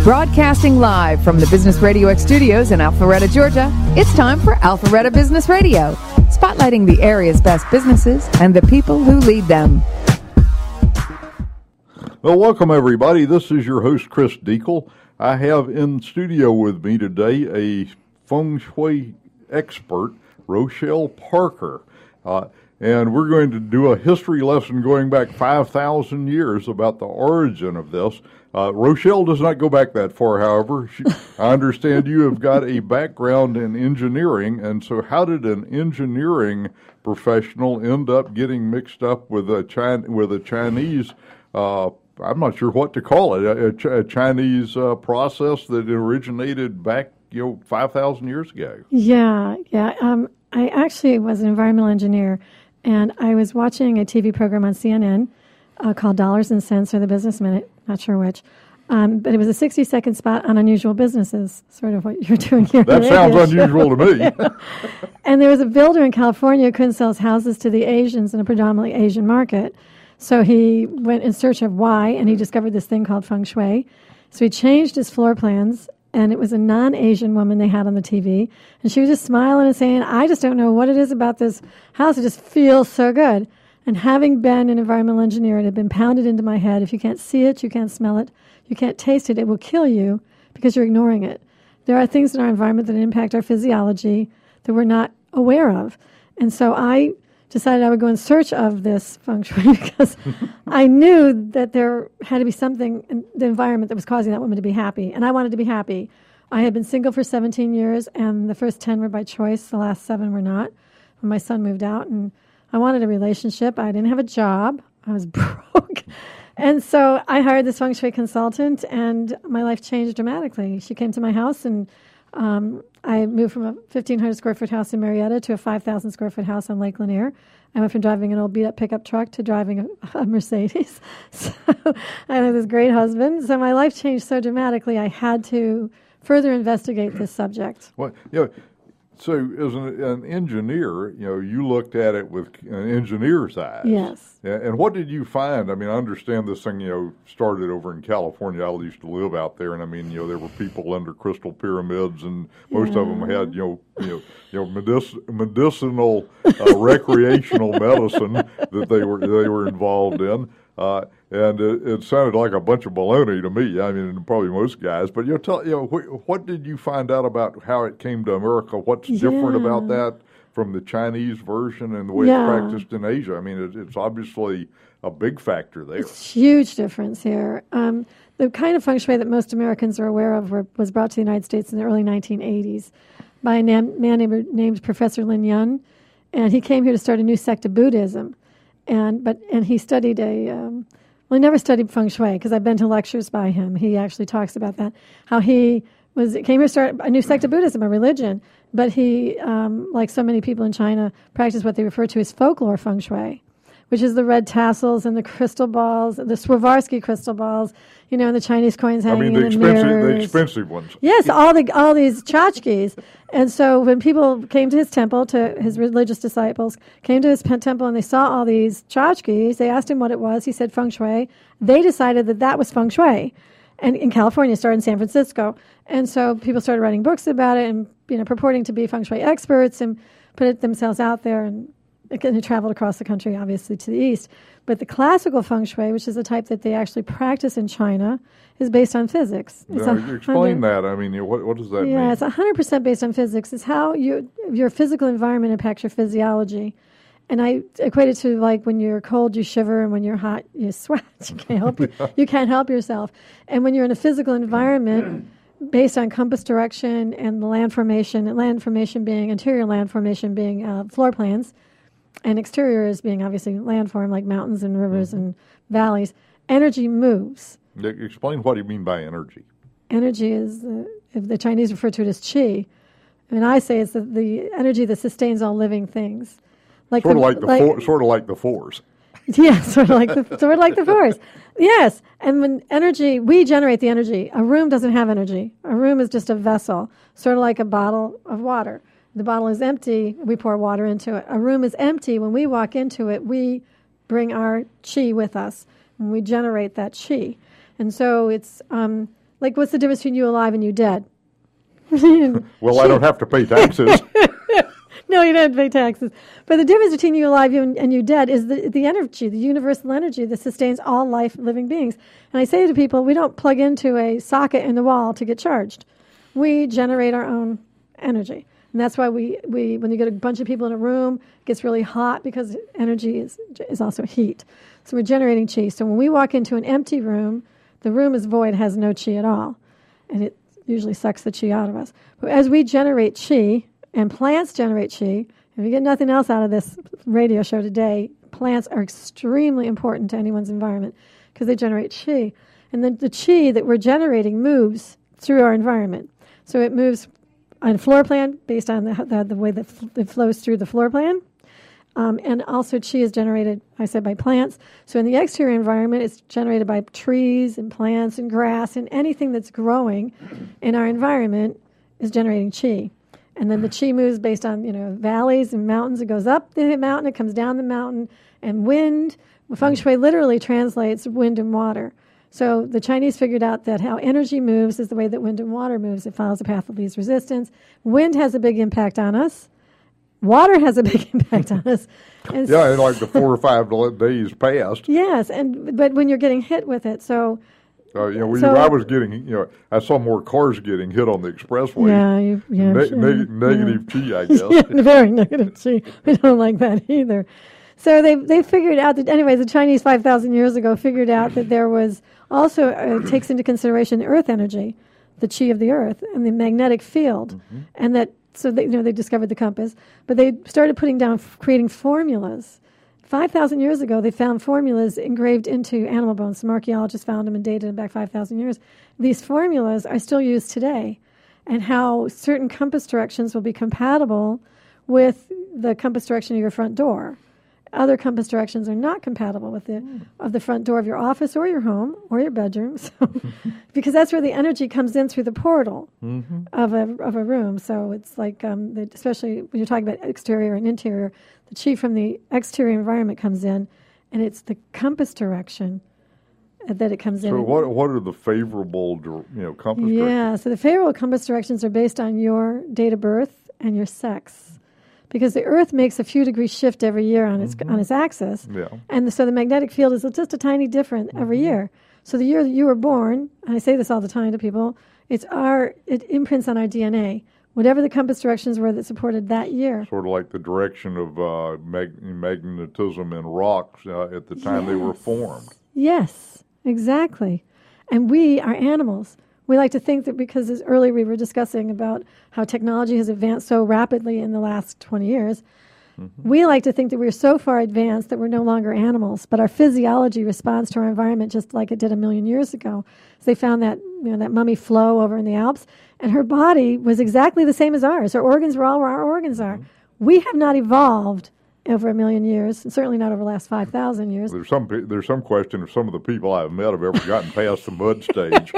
Broadcasting live from the Business Radio X studios in Alpharetta, Georgia, it's time for Alpharetta Business Radio, spotlighting the area's best businesses and the people who lead them. Well, welcome everybody. This is your host, Chris Deacle. I have in studio with me today a feng shui expert, Rochelle Parker. And we're going to do a history lesson going back 5,000 years about the origin of this. Rochelle does not go back that far, however. I understand you have got a background in engineering, and so how did an engineering professional end up getting mixed up with a Chinese, I'm not sure what to call it, a Chinese process that originated back 5,000 years ago? Yeah. I actually was an environmental engineer, and I was watching a TV program on CNN called Dollars and Cents or the Business Minute, not sure which. But it was a 60-second spot on unusual businesses, sort of what you're doing here. That sounds unusual to me. Yeah. And there was a builder in California who couldn't sell his houses to the Asians in a predominantly Asian market. So he went in search of why, and he discovered this thing called feng shui. So he changed his floor plans, and it was a non-Asian woman they had on the TV. And she was just smiling and saying, I just don't know what it is about this house. It just feels so good. And having been an environmental engineer, it had been pounded into my head. If you can't see it, you can't smell it, you can't taste it, it will kill you because you're ignoring it. There are things in our environment that impact our physiology that we're not aware of. And so I decided I would go in search of this feng shui because I knew that there had to be something in the environment that was causing that woman to be happy. And I wanted to be happy. I had been single for 17 years, and the first 10 were by choice. The last 7 were not. When my son moved out, and I wanted a relationship. I didn't have a job. I was broke. And so I hired this feng shui consultant, and my life changed dramatically. She came to my house, and I moved from a 1,500 square foot house in Marietta to a 5,000 square foot house on Lake Lanier. I went from driving an old beat up pickup truck to driving a Mercedes. So I had this great husband. So my life changed so dramatically, I had to further investigate this subject. Well, so as an engineer, you looked at it with an engineer's eyes. Yes. And what did you find? I mean, I understand this thing, started over in California. I used to live out there, and I mean, there were people under crystal pyramids, and most of them had, medicinal, recreational medicine that they were involved in. And it sounded like a bunch of baloney to me. I mean, probably most guys. But what did you find out about how it came to America? What's different about that from the Chinese version and the way it's practiced in Asia? I mean, it's obviously a big factor there. It's a huge difference here. The kind of feng shui that most Americans are aware of was brought to the United States in the early 1980s by a man named Professor Lin Yun, and he came here to start a new sect of Buddhism. And he studied he never studied feng shui because I've been to lectures by him. He actually talks about that, how he came here to start a new sect of Buddhism, a religion. But he, like so many people in China, practiced what they refer to as folklore feng shui, which is the red tassels and the crystal balls, the Swarovski crystal balls, and the Chinese coins hanging in the mirrors. The expensive ones. Yes, all these tchotchkes. And so when people came to his temple, to his religious disciples, came to his temple and they saw all these tchotchkes, they asked him what it was. He said feng shui. They decided that was feng shui. And in California, it started in San Francisco. And so people started writing books about it and purporting to be feng shui experts and put it themselves out there, and it traveled across the country, obviously, to the east. But the classical feng shui, which is the type that they actually practice in China, is based on physics. Explain that. I mean, what does that mean? Yeah, it's 100% based on physics. It's how your physical environment impacts your physiology. And I equate it to like when you're cold, you shiver, and when you're hot, you sweat. You can't help yourself. And when you're in a physical environment based on compass direction and the land formation being interior land formation being floor plans, and exterior is being obviously landform like mountains and rivers and valleys, energy moves. Explain what you mean by energy. Energy is, if the Chinese refer to it as qi, and I say it's the energy that sustains all living things. Sort of like the force. Yeah, sort of like the force. Yes, and when energy, we generate the energy. A room doesn't have energy. A room is just a vessel, sort of like a bottle of water. The bottle is empty, we pour water into it. A room is empty. When we walk into it, we bring our qi with us, and we generate that qi. And so it's Like, what's the difference between you alive and you dead? Well, I don't have to pay taxes. No, you don't have to pay taxes. But the difference between you alive and you dead is the energy, the universal energy that sustains all life, living beings. And I say to people, we don't plug into a socket in the wall to get charged. We generate our own energy. And that's why we when you get a bunch of people in a room, it gets really hot because energy is also heat. So we're generating chi. So when we walk into an empty room, the room is void, has no chi at all. And it usually sucks the chi out of us. But as we generate chi, and plants generate chi, if you get nothing else out of this radio show today, plants are extremely important to anyone's environment because they generate chi. And then the chi that we're generating moves through our environment. So it moves on floor plan based on the way that it flows through the floor plan. And also chi is generated, I said, by plants. So in the exterior environment, it's generated by trees and plants and grass, and anything that's growing in our environment is generating chi. And then the chi moves based on, valleys and mountains. It goes up the mountain, it comes down the mountain, and wind. Feng Shui literally translates wind and water. So the Chinese figured out that how energy moves is the way that wind and water moves. It follows the path of least resistance. Wind has a big impact on us. Water has a big impact on us. And yeah, in like the 4 or 5 days past. Yes, but when you're getting hit with it, so... I was getting, I saw more cars getting hit on the expressway. Negative chi, I guess. Yeah, very negative chi. We don't like that either. So they figured out that, anyways, the Chinese 5,000 years ago figured out that there was also, takes into consideration the earth energy, the chi of the earth, and the magnetic field. And that, so they discovered the compass. But they started creating formulas. 5,000 years ago, they found formulas engraved into animal bones. Some archaeologists found them and dated them back 5,000 years. These formulas are still used today, and how certain compass directions will be compatible with the compass direction of your front door. Other compass directions are not compatible with the front door of your office or your home or your bedroom, so, because that's where the energy comes in through the portal of a room. So it's like, especially when you're talking about exterior and interior, the chi from the exterior environment comes in, and it's the compass direction that it comes in. So what are the favorable compass directions? Yeah, so the favorable compass directions are based on your date of birth and your sex. Because the Earth makes a few degree shift every year on its axis, and so the magnetic field is just a tiny different every year. So the year that you were born, and I say this all the time to people, it imprints on our DNA. Whatever the compass directions were that supported that year. Sort of like the direction of magnetism in rocks at the time they were formed. Yes, exactly. And we are animals. We like to think that because earlier we were discussing about how technology has advanced so rapidly in the last 20 years, we like to think that we're so far advanced that we're no longer animals, but our physiology responds to our environment just like it did 1,000,000 years ago. So they found that that mummy Flo over in the Alps, and her body was exactly the same as ours. Her organs were all where our organs are. We have not evolved over 1,000,000 years, and certainly not over the last 5,000 years. There's some question if some of the people I've met have ever gotten past the mud stage.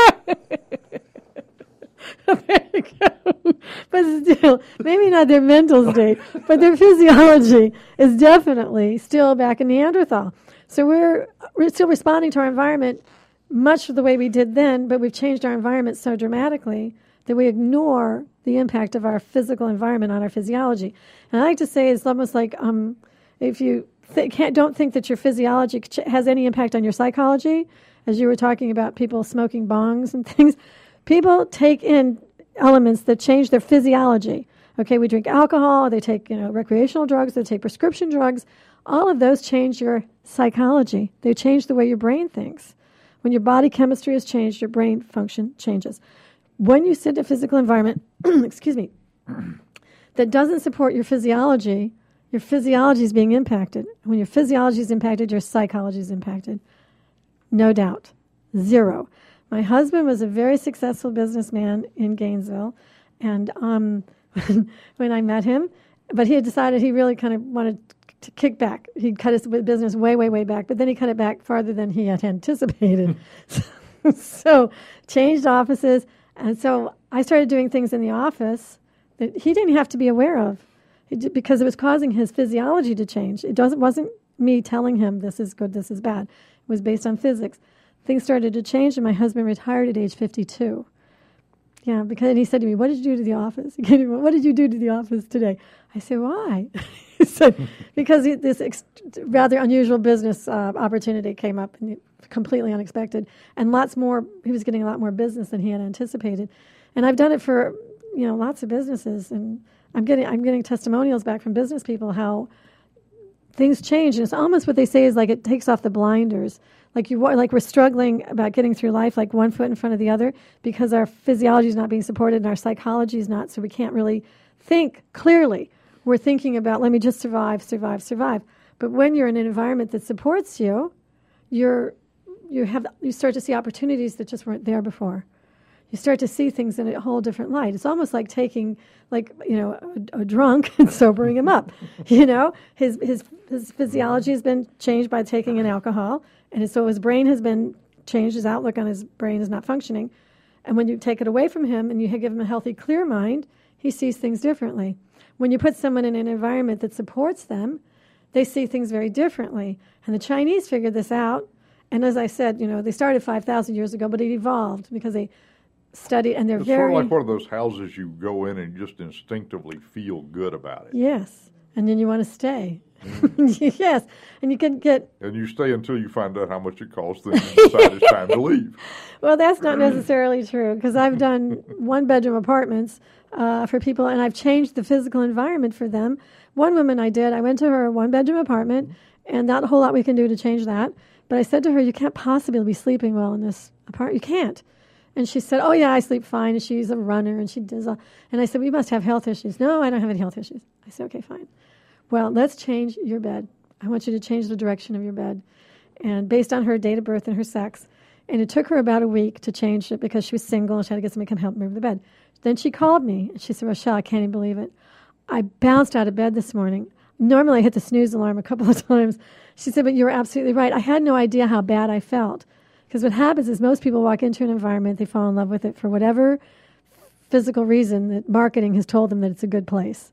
There you go. But still, maybe not their mental state, but their physiology is definitely still back in Neanderthal. So we're still responding to our environment much the way we did then, but we've changed our environment so dramatically that we ignore the impact of our physical environment on our physiology. And I like to say it's almost like if you don't think that your physiology has any impact on your psychology, as you were talking about people smoking bongs and things, people take in elements that change their physiology. Okay, we drink alcohol, they take recreational drugs, they take prescription drugs. All of those change your psychology. They change the way your brain thinks. When your body chemistry is changed, your brain function changes. When you sit in a physical environment, excuse me, that doesn't support your physiology is being impacted. When your physiology is impacted, your psychology is impacted. No doubt. Zero. My husband was a very successful businessman in Gainesville, and when I met him, but he had decided he really kind of wanted to kick back. He'd cut his business way, way, way back, but then he cut it back farther than he had anticipated. So changed offices, and so I started doing things in the office that he didn't have to be aware of because it was causing his physiology to change. Wasn't me telling him this is good, this is bad. It was based on physics. things started to change, and my husband retired at age 52. Yeah, because he said to me, "What did you do to the office? What did you do to the office today?" I said, "Why?" He said, "Because this rather unusual business opportunity came up, and completely unexpected, and lots more. He was getting a lot more business than he had anticipated, and I've done it for lots of businesses, and I'm getting testimonials back from business people how things change, and it's almost what they say is like it takes off the blinders." Like we're struggling about getting through life like one foot in front of the other because our physiology is not being supported and our psychology is not, so we can't really think clearly. We're thinking about, let me just survive. But when you're in an environment that supports you, you start to see opportunities that just weren't there before. You start to see things in a whole different light. It's almost like taking, a drunk and sobering him up. His physiology has been changed by taking an alcohol, and so his brain has been changed. His outlook on his brain is not functioning. And when you take it away from him and you give him a healthy, clear mind, he sees things differently. When you put someone in an environment that supports them, they see things very differently. And the Chinese figured this out. And as I said, they started 5,000 years ago, but it evolved because they studied, and it's sort of like one of those houses you go in and you just instinctively feel good about it. Yes, and then you want to stay. Yes, and you can get... And you stay until you find out how much it costs, then you decide it's time to leave. Well, that's not necessarily true, because I've done one-bedroom apartments for people, and I've changed the physical environment for them. One woman I went to her one-bedroom apartment, and not a whole lot we can do to change that, but I said to her, you can't possibly be sleeping well in this apartment. You can't. And she said, "Oh, yeah, I sleep fine." And she's a runner, and she does all. And I said, "We must have health issues." "No, I don't have any health issues." I said, "Okay, fine. Well, let's change your bed. I want you to change the direction of your bed." And based on her date of birth and her sex. And it took her about a week to change it because she was single and she had to get somebody to come help move the bed. Then she called me, and she said, "Rochelle, I can't even believe it. I bounced out of bed this morning. Normally I hit the snooze alarm a couple of times." She said, "But you were absolutely right. I had no idea how bad I felt." Because what happens is most people walk into an environment, they fall in love with it for whatever physical reason that marketing has told them that it's a good place.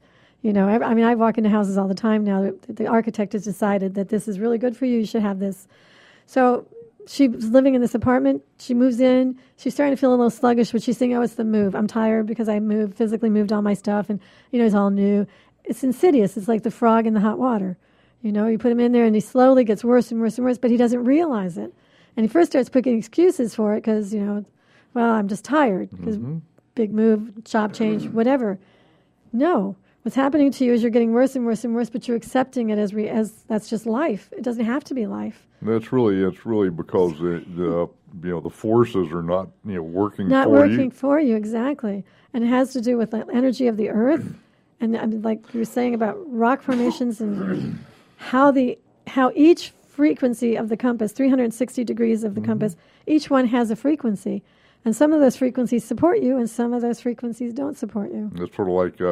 I walk into houses all the time now. The architect has decided that this is really good for you. You should have this. So she was living in this apartment. She moves in. She's starting to feel a little sluggish, but she's saying, "Oh, it's the move. I'm tired because I physically moved all my stuff, and, it's all new." It's insidious. It's like the frog in the hot water. You put him in there, and he slowly gets worse and worse and worse, but he doesn't realize it. And he first starts picking excuses for it because, I'm just tired because big move, job change, whatever. No. What's happening to you is you're getting worse and worse and worse, but you're accepting it as that's just life. It doesn't have to be life. It's really because the forces are not working not for you. Not working for you, exactly. And it has to do with the energy of the earth, and like you were saying about rock formations and how each frequency of the compass, 360 degrees of the compass, each one has a frequency. And some of those frequencies support you, and some of those frequencies don't support you. It's sort of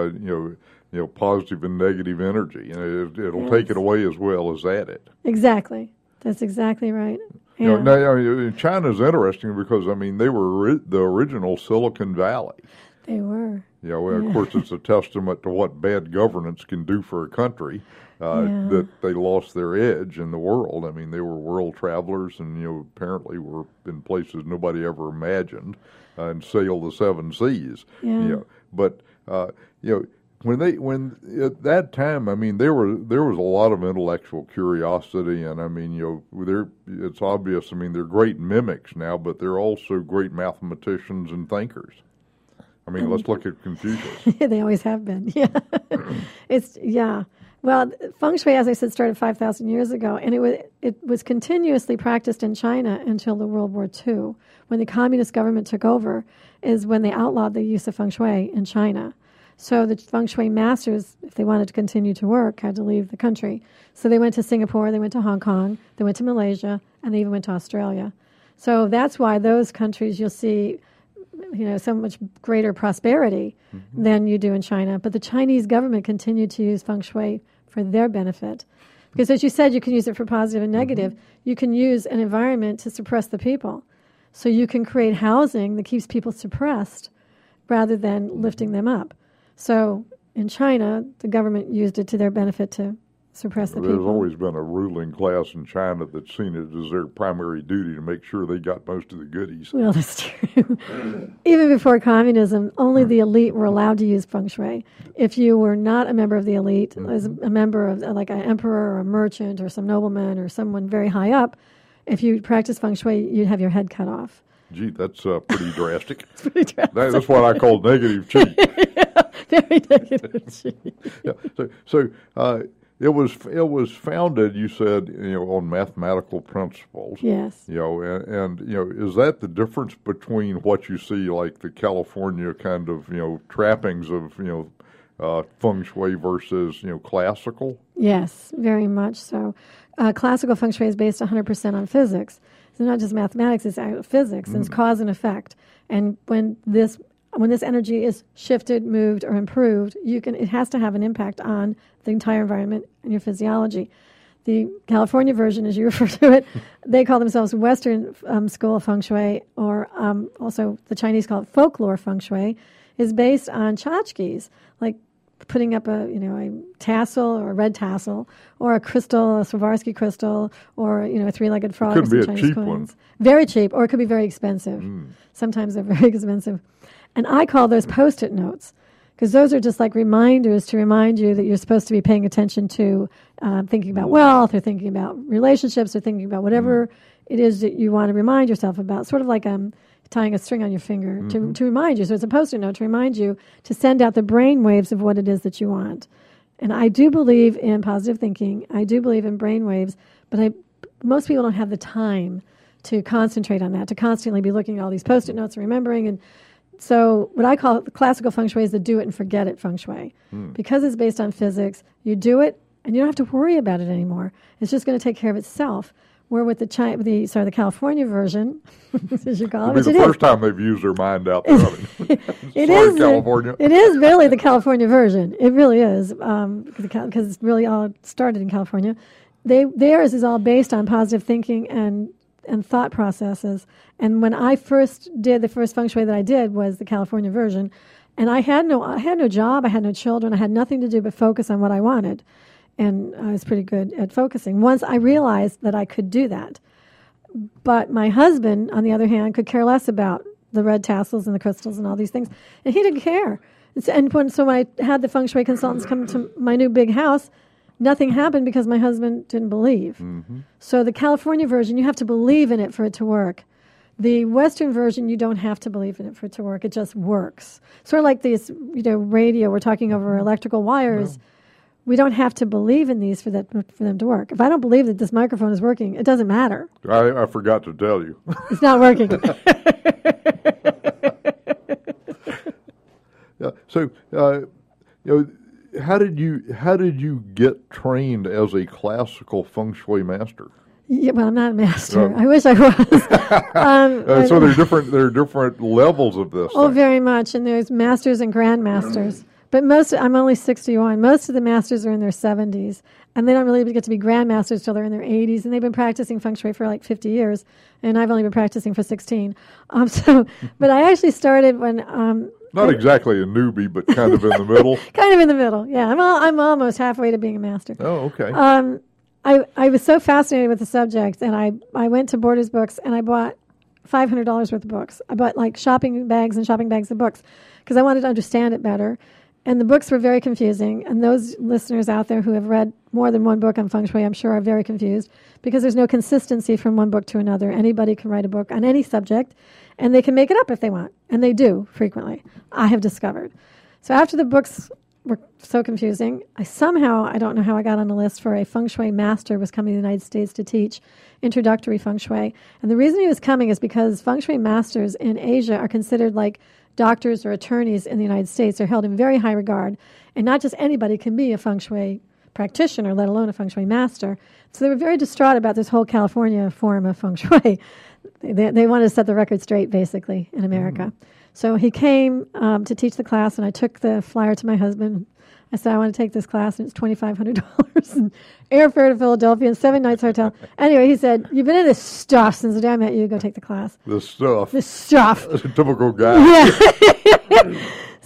like, positive and negative energy. It'll take it away as well as add it. Exactly. That's exactly right. Yeah. China's interesting because, they were the original Silicon Valley. They were. Of course, it's a testament to what bad governance can do for a country. That they lost their edge in the world. They were world travelers, and apparently were in places nobody ever imagined, and sailed the seven seas. Yeah. But when at that time, there was a lot of intellectual curiosity, and it's obvious. They're great mimics now, but they're also great mathematicians and thinkers. Let's look at Confucius. They always have been. Yeah. Well, Feng Shui, as I said, started 5,000 years ago, and it was continuously practiced in China until the World War II. When the communist government took over is when they outlawed the use of Feng Shui in China. So the Feng Shui masters, if they wanted to continue to work, had to leave the country. So they went to Singapore, they went to Hong Kong, they went to Malaysia, and they even went to Australia. So that's why those countries you'll see so much greater prosperity than you do in China. But the Chinese government continued to use Feng Shui for their benefit. Because as you said, you can use it for positive and negative. You can use an environment to suppress the people. So you can create housing that keeps people suppressed rather than lifting them up. So in China, the government used it to their benefit to suppress the There's people. always been a ruling class in China that's seen it as their primary duty to make sure they got most of the goodies. Well, that's true. Even before communism, only the elite were allowed to use feng shui. If you were not a member of the elite, as a member of like an emperor or a merchant or some nobleman or someone very high up, if you practiced feng shui, you'd have your head cut off. Gee, that's pretty drastic. It's pretty drastic. That's what I call negative chi. Very negative. Yeah. So it was founded, you said, on mathematical principles. Yes. And is that the difference between what you see, like the California kind of trappings of feng shui versus classical? Yes, very much so. Classical feng shui is based 100% on physics. It's not just mathematics; it's physics, and it's cause and effect. And when this energy is shifted, moved, or improved, it has to have an impact on the entire environment and your physiology. The California version, as you refer to it, they call themselves Western School of Feng Shui, or also the Chinese call it folklore feng shui, is based on tchotchkes, like putting up a tassel or a red tassel or a crystal, a Swarovski crystal, or a three-legged frog. Could be a Chinese cheap coins. one. Very cheap, or it could be very expensive. Sometimes they're very expensive. And I call those Post-it notes, because those are just like reminders to remind you that you're supposed to be paying attention to thinking about wealth, or thinking about relationships, or thinking about whatever it is that you want to remind yourself about, sort of like tying a string on your finger to remind you. So it's a Post-it note to remind you to send out the brain waves of what it is that you want. And I do believe in positive thinking. I do believe in brain waves, but most people don't have the time to concentrate on that, to constantly be looking at all these Post-it notes and remembering. And so what I call classical feng shui is the do it and forget it feng shui. Because it's based on physics, you do it and you don't have to worry about it anymore. It's just going to take care of itself. Where with the California version, as you call it, It'll be the first time they've used their mind out there. California. It is really the California version. It really is, because it's really all started in California. Theirs is all based on positive thinking and thought processes. And when I first did the first feng shui that I did was the California version, and I had no job, I had no children, I had nothing to do but focus on what I wanted. And I was pretty good at focusing. Once I realized that I could do that. But my husband, on the other hand, could care less about the red tassels and the crystals and all these things. And he didn't care. And when I had the feng shui consultants come to my new big house, nothing happened because my husband didn't believe. So the California version, you have to believe in it for it to work. The Western version, you don't have to believe in it for it to work. It just works. Sort of like this, radio, we're talking over electrical wires. We don't have to believe in these for them to work. If I don't believe that this microphone is working, it doesn't matter. I forgot to tell you. It's not working. Yeah. So, how did you get trained as a classical feng shui master? Yeah, well, I'm not a master. I wish I was. So there are different levels of this. Oh, very much. And there's masters and grandmasters. But I'm only 61. Most of the masters are in their 70s, and they don't really get to be grandmasters till they're in their 80s, and they've been practicing feng shui for like 50 years, and I've only been practicing for 16. But I actually started when... Not exactly a newbie, but kind of in the middle. Kind of in the middle, yeah. I'm almost halfway to being a master. Oh, okay. I was so fascinated with the subject, and I went to Borders Books, and I bought $500 worth of books. I bought like shopping bags of books because I wanted to understand it better. And the books were very confusing. And those listeners out there who have read more than one book on feng shui, I'm sure, are very confused because there's no consistency from one book to another. Anybody can write a book on any subject, and they can make it up if they want. And they do frequently, I have discovered. So after the books were so confusing, I don't know how I got on the list for a feng shui master was coming to the United States to teach introductory feng shui. And the reason he was coming is because feng shui masters in Asia are considered like doctors or attorneys in the United States. Are held in very high regard, and not just anybody can be a feng shui practitioner, let alone a feng shui master. So they were very distraught about this whole California form of feng shui. They wanted to set the record straight, basically, in America. So he came to teach the class, and I took the flyer to my husband. I said, I want to take this class, and it's $2,500, and airfare to Philadelphia, and 7 nights hotel. Anyway, he said, you've been in this stuff since the day I met you. Go take the class. This stuff. This stuff. That's a typical guy. Yeah.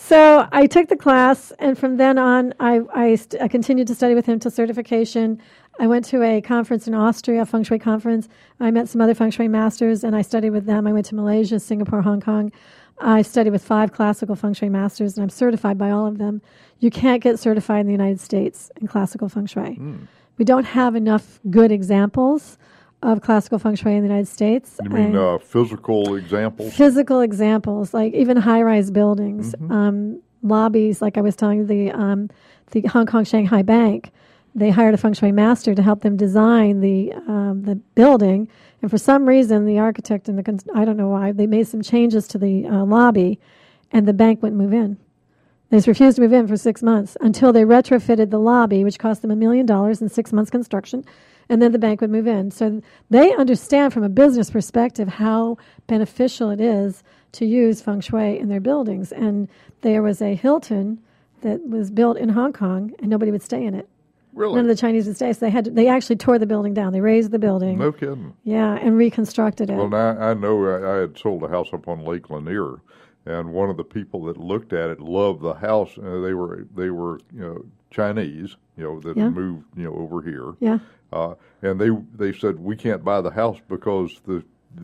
So I took the class, and from then on, I continued to study with him till certification. I went to a conference in Austria, a feng shui conference. I met some other feng shui masters, and I studied with them. I went to Malaysia, Singapore, Hong Kong. I studied with 5 classical feng shui masters, and I'm certified by all of them. You can't get certified in the United States in classical feng shui. We don't have enough good examples of classical feng shui in the United States. You mean physical examples? Physical examples, like even high-rise buildings, lobbies, like I was telling you, the Hong Kong Shanghai Bank. They hired a feng shui master to help them design the building, and for some reason, the architect and I don't know why, they made some changes to the lobby, and the bank wouldn't move in. They just refused to move in for 6 months until they retrofitted the lobby, which cost them $1 million in 6 months construction, and then the bank would move in. So they understand from a business perspective how beneficial it is to use feng shui in their buildings. And there was a Hilton that was built in Hong Kong, and nobody would stay in it. Really? None of the Chinese would stay. So they actually tore the building down. They raised the building. No kidding. Yeah, and reconstructed it. Well, now I know I had sold a house up on Lake Lanier, and one of the people that looked at it loved the house. They were Chinese, that Yeah. moved over here. Yeah. And they said we can't buy the house because the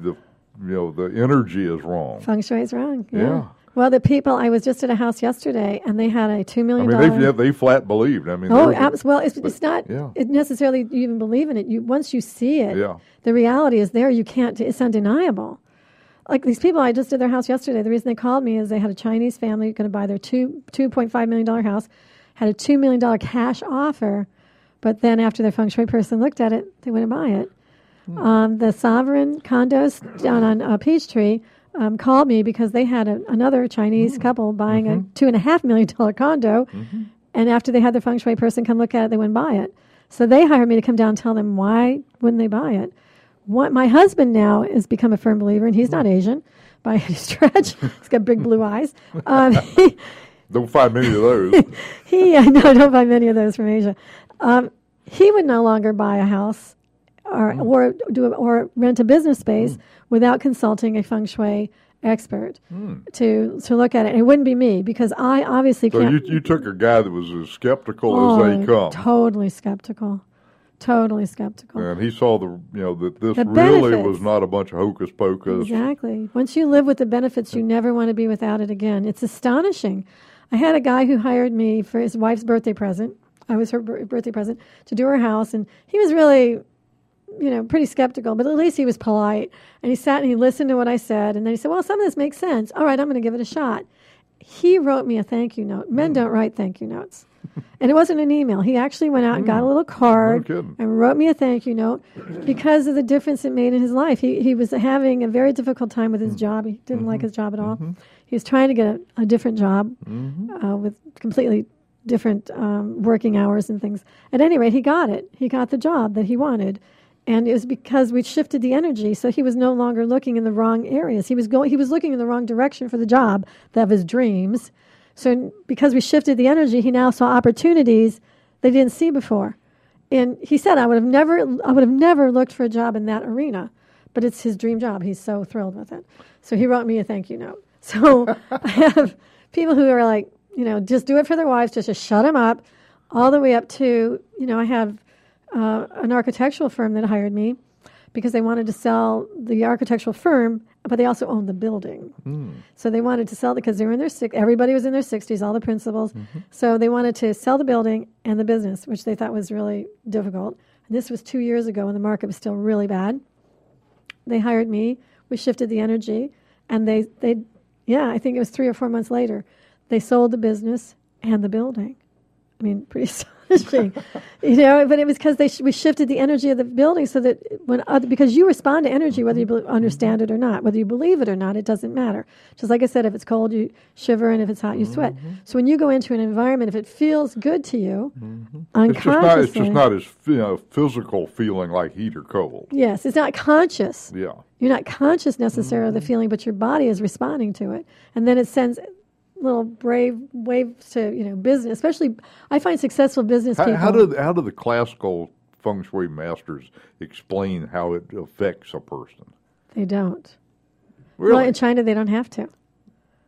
energy is wrong. Feng shui is wrong. Yeah. Well, the people, I was just at a house yesterday, and they had a $2 million. I mean, they flat believed. I mean, Oh, there's well, it's not it necessarily you even believe in it. Once you see it, the reality is there. You can't. It's undeniable. Like these people, I just did their house yesterday. The reason they called me is they had a Chinese family going to buy their $2.5 million house, had a $2 million cash offer, but then after their feng shui person looked at it, they wouldn't buy it. The Sovereign condos down on Peachtree called me because they had another Chinese couple buying a $2.5 million condo, and after they had their feng shui person come look at it, they wouldn't buy it. So they hired me to come down and tell them why wouldn't they buy it. My husband now has become a firm believer, and he's not Asian by any stretch. He's got big blue eyes. Don't find many of those. I don't find many of those from Asia. He would no longer buy a house or rent a business space without consulting a feng shui expert to look at it. And it wouldn't be me because I obviously can't. So you took a guy that was as skeptical as they come. Totally skeptical. Totally skeptical. And he saw that this The really benefits. was not a bunch of hocus pocus. Exactly. Once you live with the benefits, you never want to be without it again. It's astonishing. I had a guy who hired me for his wife's birthday present. I was her birthday present to do her house, and he was really, pretty skeptical, but at least he was polite. And he sat and he listened to what I said, and then he said, well, some of this makes sense. All right, I'm going to give it a shot. He wrote me a thank you note. Men don't write thank you notes. And it wasn't an email. He actually went out and got a little card and wrote me a thank you note because of the difference it made in his life. He was having a very difficult time with his job. He didn't like his job at all. He was trying to get a different job with completely different working hours and things. At any rate, he got it. He got the job that he wanted. And it was because we shifted the energy, so he was no longer looking in the wrong areas. He was looking in the wrong direction for the job of his dreams. So because we shifted the energy, he now saw opportunities they didn't see before. And he said, I would have never looked for a job in that arena, but it's his dream job. He's so thrilled with it. So he wrote me a thank you note. So I have people who are like, just do it for their wives, just shut them up, all the way up to, I have an architectural firm that hired me because they wanted to sell the architectural firm, but they also owned the building. So they wanted to sell it because they were in everybody was in their 60s, all the principals. So they wanted to sell the building and the business, which they thought was really difficult. And this was 2 years ago when the market was still really bad. They hired me. We shifted the energy. And I think it was 3 or 4 months later, they sold the business and the building. I mean, pretty astonishing, but it was because we shifted the energy of the building so that because you respond to energy, whether you understand it or not, whether you believe it or not, it doesn't matter. Just like I said, if it's cold, you shiver, and if it's hot, you sweat. So when you go into an environment, if it feels good to you, unconsciously. It's just not as physical feeling like heat or cold. Yes, it's not conscious. Yeah. You're not conscious necessarily of the feeling, but your body is responding to it. And then it sends little brave waves to business. Especially, I find successful business people. How do the classical feng shui masters explain how it affects a person? They don't. Really? Well, in China, they don't have to.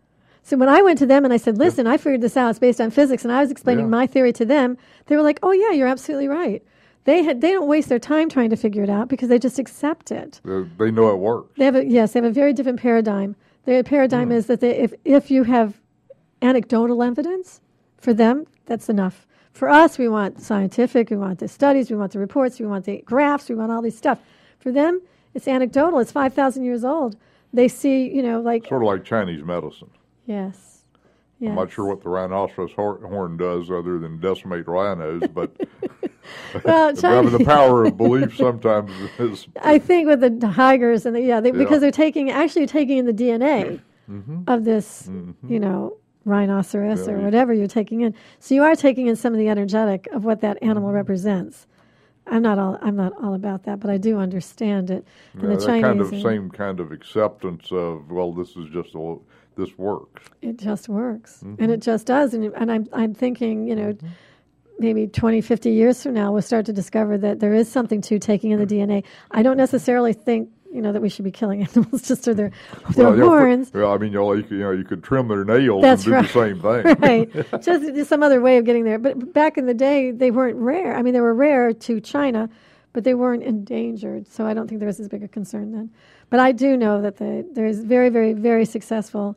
So when I went to them and I said, listen, I figured this out. It's based on physics. And I was explaining my theory to them. They were like, oh, yeah, you're absolutely right. They don't waste their time trying to figure it out because they just accept it. They know it works. They have a very different paradigm. Their paradigm is that if you have anecdotal evidence, for them, that's enough. For us, we want scientific, we want the studies, we want the reports, we want the graphs, we want all this stuff. For them, it's anecdotal. It's 5,000 years old. They see, like... Sort of like Chinese medicine. Yes. I'm not sure what the rhinoceros horn does other than decimate rhinos, but well, the power of belief sometimes is... I think with the tigers, and because they're taking in the DNA of this, rhinoceros or whatever you're taking in. So you are taking in some of the energetic of what that animal represents. I'm not all about that, but I do understand it. And the Chinese same kind of acceptance of, well, this works. It just works, and it just does. And I'm thinking, maybe 20, 50 years from now, we'll start to discover that there is something to taking in the DNA. I don't necessarily think that we should be killing animals just for their horns. You could trim their nails and do the same thing. Right. Just some other way of getting there. But back in the day, they weren't rare. I mean, they were rare to China, but they weren't endangered. So I don't think there was as big a concern then. But I do know that there's very, very, very successful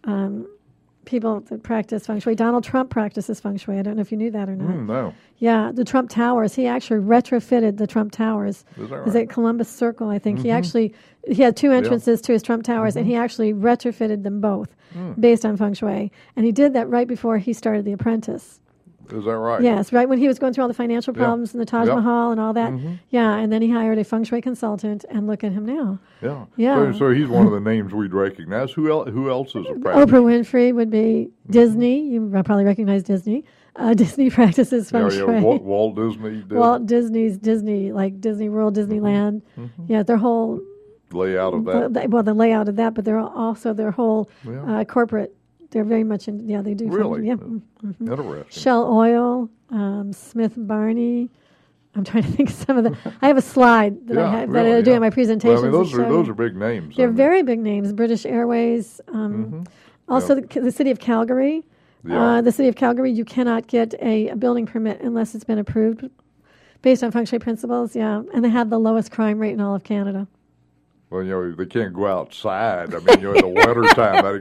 people that practice feng shui. Donald Trump practices feng shui. I don't know if you knew that or not. No. Yeah, the Trump Towers. He actually retrofitted the Trump Towers. Is that right? Is at Columbus Circle, I think. He had two entrances to his Trump Towers, and he actually retrofitted them both based on feng shui. And he did that right before he started The Apprentice. Is that right? Yes, right when he was going through all the financial problems and the Taj Mahal and all that. Yeah, and then he hired a feng shui consultant, and look at him now. Yeah. So he's one of the names we'd recognize. Who else is a practitioner? Oprah Winfrey would be Disney. You probably recognize Disney. Disney practices feng shui. Walt Disney. Walt Disney's Disney, like Disney World, Disneyland. Yeah, their whole layout of that. The layout of that, but they're also their whole corporate. They're very much in. Yeah, they do. Really? Interesting. Shell Oil, Smith Barney. I'm trying to think of some of the. I have a slide that I do in my presentation. Well, those are big names. They're very big names. British Airways. Also, the city of Calgary. The city of Calgary, you cannot get a building permit unless it's been approved based on feng shui principles. Yeah, and they have the lowest crime rate in all of Canada. Well, they can't go outside. I mean, in the wintertime.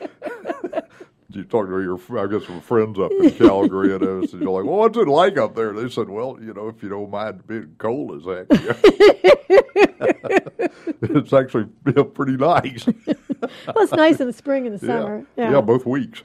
You talk to some friends up in Calgary, and I said, you're like, well, what's it like up there? They said, well, if you don't mind being cold as heck, it's actually pretty nice. Well, it's nice in the spring and the summer. Yeah, both weeks.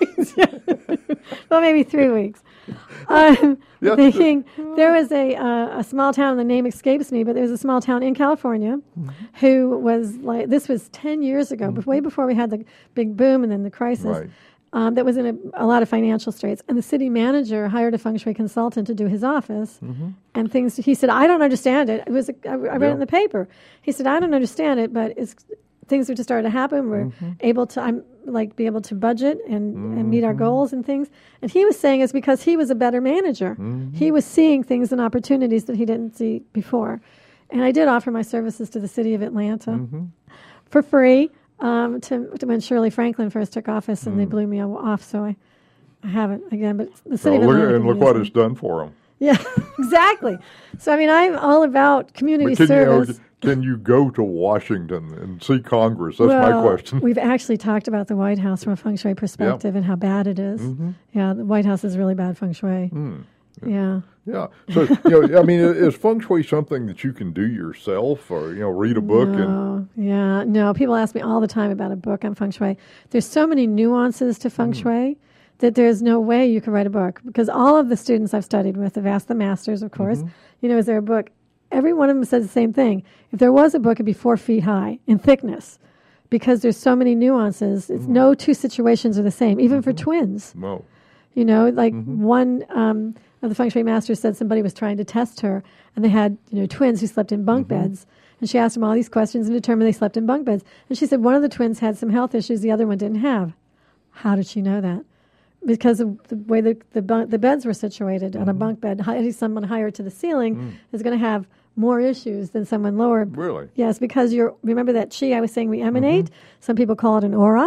Well, maybe 3 weeks. Thinking there was a small town, the name escapes me, but there was a small town in California who was like, this was 10 years ago, way before we had the big boom and then the crisis. Right. That was in a lot of financial straits. And the city manager hired a feng shui consultant to do his office. And things, he said, I don't understand it. I read it in the paper. He said, I don't understand it, but things have just started to happen. We're able to, be able to budget and meet our goals and things. And he was saying it's because he was a better manager. He was seeing things and opportunities that he didn't see before. And I did offer my services to the city of Atlanta for free. To when Shirley Franklin first took office, and they blew me off, so I haven't again. But the city of Atlanta, and look what it's done for them. Yeah, exactly. So I'm all about community service. Can you go to Washington and see Congress? That's my question. We've actually talked about the White House from a feng shui perspective and how bad it is. Yeah, the White House is really bad feng shui. Yeah. Yeah. So, is feng shui something that you can do yourself or, read a book? No. People ask me all the time about a book on feng shui. There's so many nuances to feng shui that there's no way you can write a book because all of the students I've studied with have asked the masters, of course, is there a book? Every one of them says the same thing. If there was a book, it'd be 4 feet high in thickness because there's so many nuances. It's no two situations are the same, even for twins. No. One of the feng shui masters said somebody was trying to test her, and they had twins who slept in bunk beds, and she asked them all these questions and determined they slept in bunk beds. And she said one of the twins had some health issues the other one didn't have. How did she know that? Because of the way the beds were situated. On a bunk bed, someone higher to the ceiling is going to have more issues than someone lower. Really? Yes, because remember that chi I was saying we emanate? Some people call it an aura.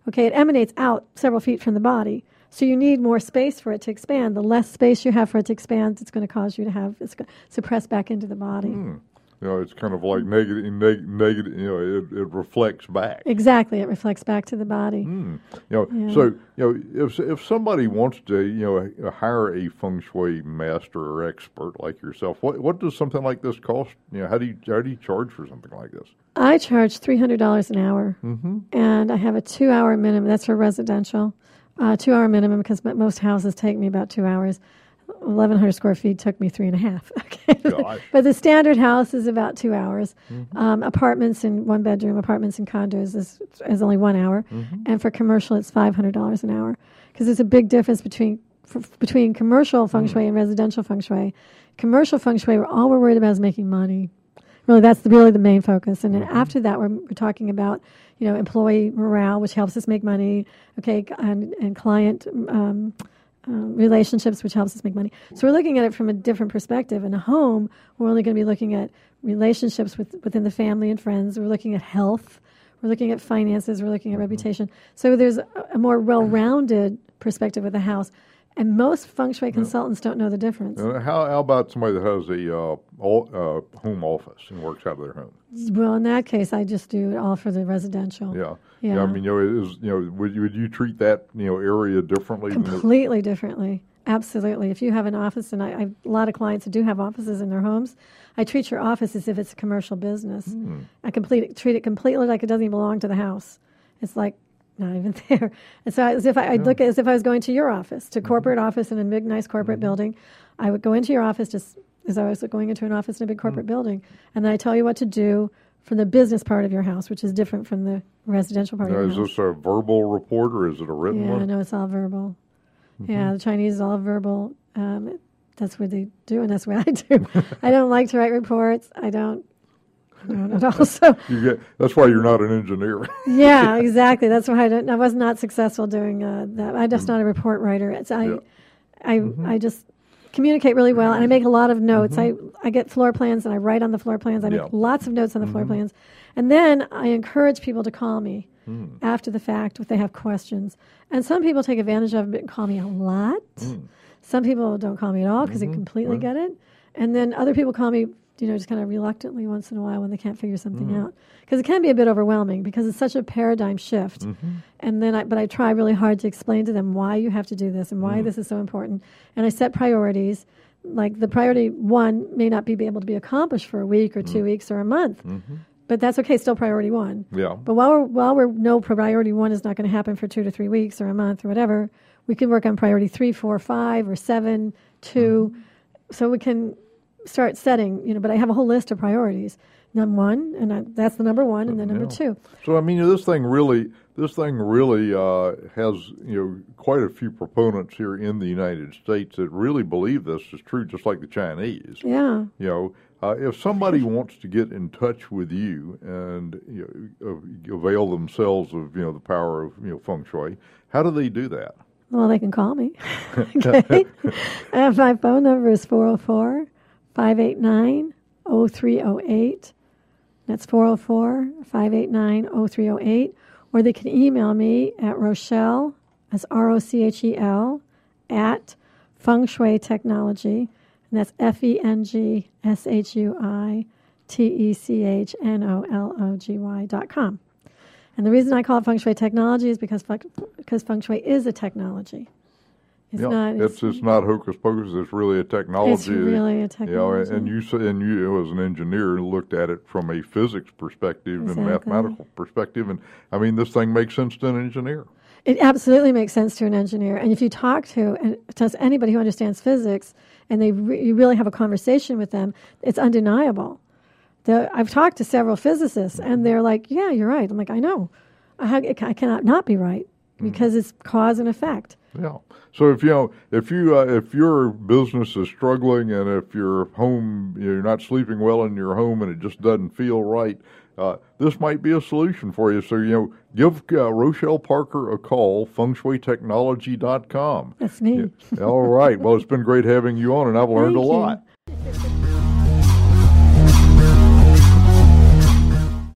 Okay, it emanates out several feet from the body. So you need more space for it to expand. The less space you have for it to expand, it's going to cause you to have it's going to suppress back into the body. It's kind of like negative. It reflects back. Exactly, it reflects back to the body. So if somebody wants to hire a feng shui master or expert like yourself, what does something like this cost? How do you charge for something like this? I charge $300 an hour, and I have a 2-hour minimum. That's for residential. 2-hour minimum because most houses take me about 2 hours. 1,100 square feet took me 3.5. Okay, but the standard house is about 2 hours. Apartments in one-bedroom apartments and condos is only 1 hour, and for commercial it's $500 an hour because there's a big difference between commercial feng shui and residential feng shui. Commercial feng shui, all we're worried about is making money. Really, that's really the main focus. And then after that, we're talking about employee morale, which helps us make money. Okay, and client. Relationships, which helps us make money. So we're looking at it from a different perspective. In a home, we're only going to be looking at relationships within the family and friends. We're looking at health. We're looking at finances. We're looking at reputation. So there's a more well-rounded perspective of the house. And most feng shui consultants don't know the difference. How about somebody that has a home office and works out of their home? Well, in that case, I just do it all for the residential. Yeah. I mean, would you treat that area differently? Completely differently. Absolutely. If you have an office, and I have a lot of clients that do have offices in their homes, I treat your office as if it's a commercial business. I treat it completely like it doesn't even belong to the house. It's like not even there. And so as if I look at it as if I was going to your office, to corporate office in a big, nice corporate building. I would go into your office just as I was going into an office in a big corporate building, and then I tell you what to do from the business part of your house, which is different from the residential part of your house. Is this a verbal report or is it a written one? Yeah, no, it's all verbal. Yeah, the Chinese is all verbal. That's what they do, and that's what I do. I don't like to write reports. I don't at all. So that's why you're not an engineer. Yeah, exactly. That's why I was not successful doing that. I'm just not a report writer. I just communicate really well, and I make a lot of notes. I get floor plans, and I write on the floor plans. I make lots of notes on the floor plans. And then I encourage people to call me after the fact if they have questions. And some people take advantage of it and call me a lot. Some people don't call me at all because they completely get it. And then other people call me, just kind of reluctantly once in a while when they can't figure something out. Because it can be a bit overwhelming because it's such a paradigm shift. And then I try really hard to explain to them why you have to do this and why this is so important. And I set priorities. Like the priority 1 may not be able to be accomplished for a week or 2 weeks or a month. But that's okay, still priority 1. Yeah. But while we're no priority 1 is not going to happen for 2 to 3 weeks or a month or whatever, we can work on priority 3, 4, 5, or 7, 2. So we can start setting, but I have a whole list of priorities. Number 1, and that's the number 1, and then number 2. So I mean, this thing really has quite a few proponents here in the United States that really believe this is true, just like the Chinese. Yeah. If somebody wants to get in touch with you and avail themselves of the power of feng shui, how do they do that? Well, they can call me. Okay. My phone number is 404-589-0308. That's 404-589-0308. Or they can email me at Rochelle, that's Rochel, at Feng Shui Technology. And that's FENGSHUITECHNOLOGY.com. And the reason I call it Feng Shui Technology is because Feng Shui is a technology. It's not hocus pocus. It's really a technology. It's really a technology. And you as an engineer looked at it from a physics perspective and mathematical perspective, and I mean this thing makes sense to an engineer. It absolutely makes sense to an engineer. And if you talk to anybody who understands physics, and you really have a conversation with them, it's undeniable. I've talked to several physicists, and they're like, "Yeah, you're right." I'm like, "I know. I cannot not be right because it's cause and effect." Yeah. So if your business is struggling, and if your home you're not sleeping well in your home, and it just doesn't feel right, this might be a solution for you. So give Rochelle Parker a call. FengShuiTechnology.com. That's me. All right. Well, it's been great having you on, and I've learned a lot.